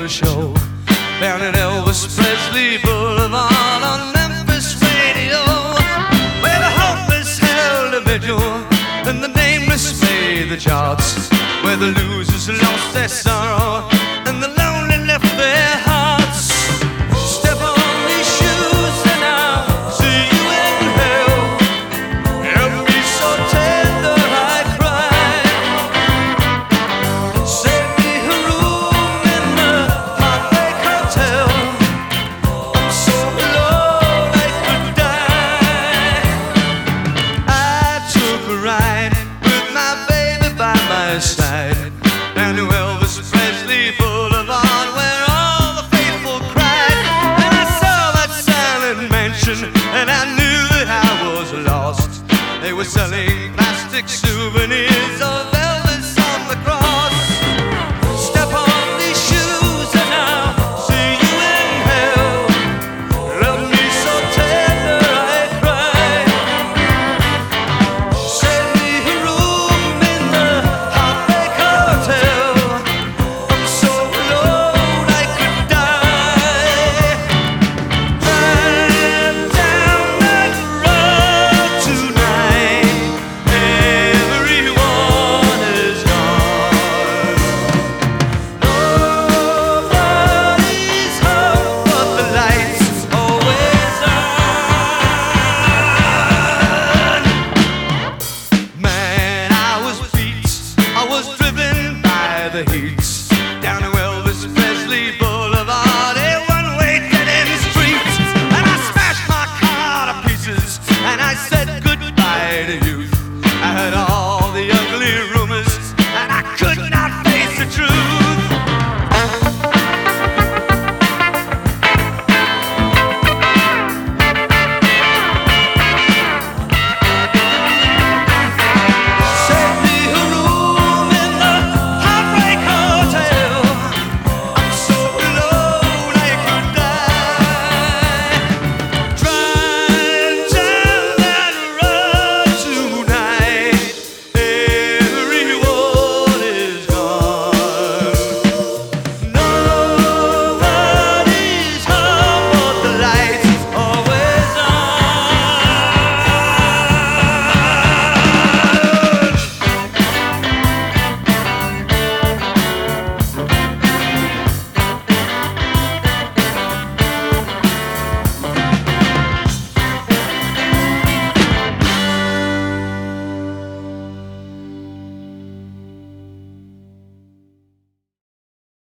show down at Elvis Presley Boulevard on Memphis Radio, where the hopeless held a vigil and the nameless made the charts, where the losers lost their sorrow and the lonely left their hearts. Step on these shoes and I'll see you in hell. Help me so tender I cry. Save me a room in the Heartbreak Hotel. I'm so alone I could die. I took a ride with my baby by my side down to Elvis Presley Boulevard, where all the faithful cried, and I saw that silent mansion, and I knew that I was lost. They were selling plastic